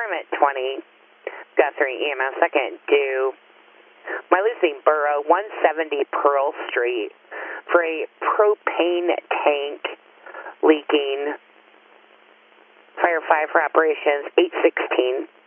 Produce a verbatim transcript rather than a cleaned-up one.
Summit twenty, Guthrie E M S second due. Milusi Borough, one seventy Pearl Street, for a propane tank leaking. Fire five for operations, eight sixteen.